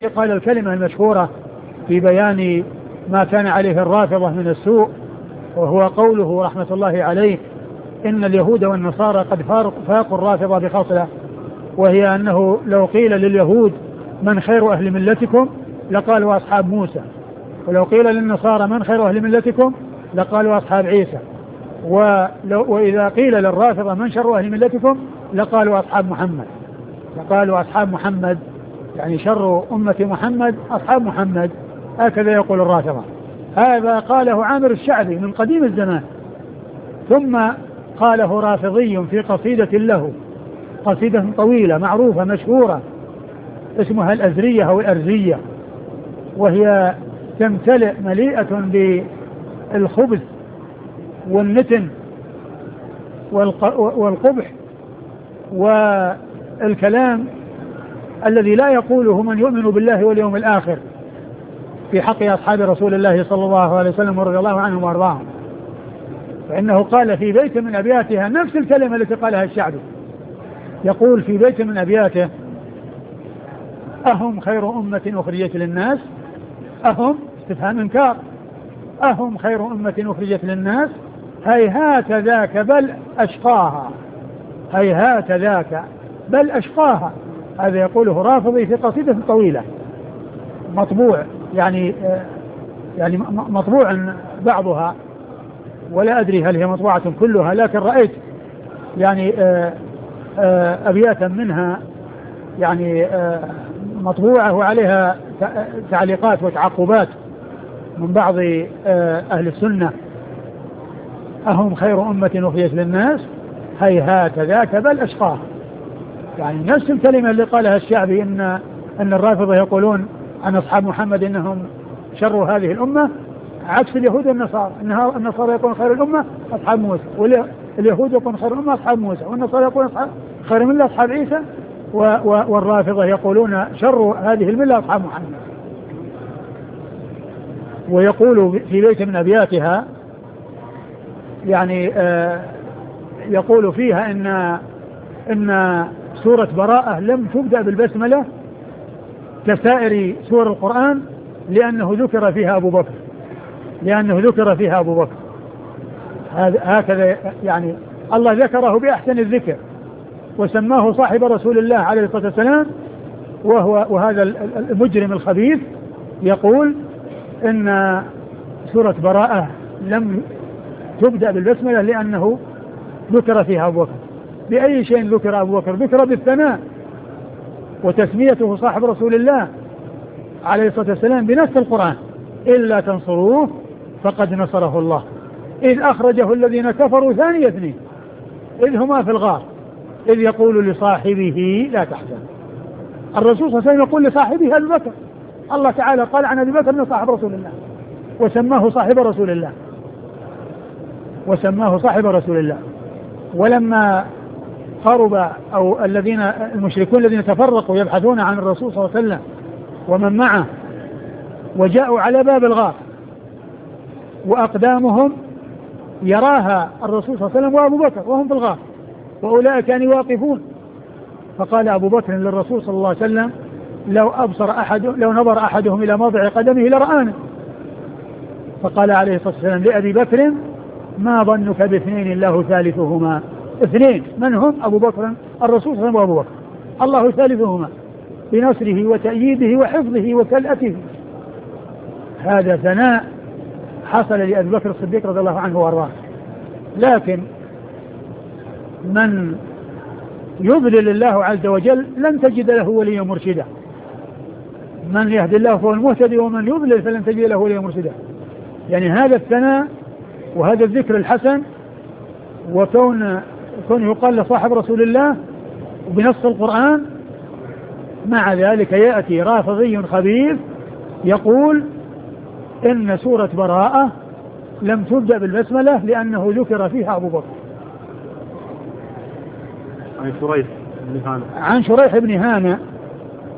قال الكلمة المشهورة في بيان ما كان عليه الرافضة من السوء، وهو قوله رحمة الله عليه: إن اليهود والنصارى قد فاقوا الرافضة بخصلة، وهي أنه لو قيل لليهود من خير أهل ملتكم لقالوا أصحاب موسى، ولو قيل للنصارى من خير أهل ملتكم لقالوا أصحاب عيسى، وإذا قيل للرافضة من شر أهل ملتكم لقالوا أصحاب محمد، لقالوا أصحاب محمد، يعني شر أمة محمد أصحاب محمد، هكذا يقول الرافضة. هذا قاله عامر الشعبي من قديم الزمان، ثم قاله رافضي في قصيدة له، قصيدة طويلة معروفة مشهورة اسمها الأزرية أو الأرزية، وهي تمتلئ مليئة بالخبث والنتن والقبح والكلام الذي لا يقوله من يؤمن بالله واليوم الآخر في حق أصحاب رسول الله صلى الله عليه وسلم ورضي الله عنهم وارضاهم. فإنه قال في بيت من أبياتها نفس الكلمة التي قالها الشعبي، يقول في بيت من أبياته: أهم خير أمة أخرجت للناس، أهم استفهام إنكار، أهم خير أمة أخرجت للناس، هيهات ذاك بل أشقاها، هيهات ذاك بل أشقاها. هذا يقوله رافضي في قصيدة طويلة مطبوع، يعني مطبوع بعضها، ولا أدري هل هي مطبوعة كلها، لكن رأيت يعني أبياتا منها يعني مطبوعة وعليها تعليقات وتعقبات من بعض أهل السنة: أهم خير أمة أخرجت للناس، هيهات ذاك بل أشقاها. يعني نفس الكلمة اللي قالها الشعبي إن الرافضة يقولون عن أصحاب محمد إنهم شر هذه الأمة، عكس اليهود والنصارى، النصارى يقولون خير الأمة أصحاب موسى، واليهود يقولون خير الأمة أصحاب موسى، والنصارى يقولون خير الملة أصحاب عيسى، والرافضة يقولون شر هذه الملة أصحاب محمد. ويقول في بيت من أبياتها يعني يقول فيها إن سورة براءة لم تبدأ بالبسملة كسائر سور القرآن لأنه ذكر فيها أبو بكر، هكذا يعني الله ذكره بأحسن الذكر وسماه صاحب رسول الله عليه الصلاة والسلام، وهذا المجرم الخبيث يقول إن سورة براءة لم تبدأ بالبسملة لأنه ذكر فيها أبو بكر. بأي شيء ذكر أبو بكر؟ ذكر بالثناء وتسميته صاحب رسول الله عليه الصلاة والسلام بنفس القرآن: إلا تنصروه فقد نصره الله إذ أخرجه الذين كفروا ثاني اثنين إذ هما في الغار إذ يقول لصاحبه لا تحزن. الرسول صلى الله عليه وسلم يقول لصاحبه أبي بكر، الله تعالى قال عن أبي بكر أنه صاحب رسول الله وسماه صاحب رسول الله. ولما قرب أو المشركون الذين تفرقوا يبحثون عن الرسول صلى الله عليه وسلم ومن معه وجاءوا على باب الغار وأقدامهم يراها الرسول صلى الله عليه وسلم وأبو بكر وهم في الغار وأولئك كانوا واقفون، فقال أبو بكر للرسول صلى الله عليه وسلم: لو نظر أحدهم إلى موضع قدمه لرآنا. فقال عليه الصلاة والسلام لأبي بكر: ما ظنك باثنين الله ثالثهما؟ اثنين من هم؟ أبو بكر، الرسول صلى الله عليه وسلم وأبو بكر، الله ثالثهما بنصره وتأييده وحفظه وكلأته. هذا ثناء حصل لأبي بكر الصديق رضي الله عنه وارضاه. لكن من يضلل الله عز وجل لن تجد له وليا مرشدا، من يهدي الله فهو المهتدي ومن يضلل فلن تجد له وليا مرشدا. يعني هذا الثناء وهذا الذكر الحسن وكون يقال لصاحب رسول الله بنص القرآن، مع ذلك يأتي رافضي خبيث يقول إن سورة براءة لم تبدأ بالبسملة لأنه ذكر فيها أبو بكر. عن شريح بن هانة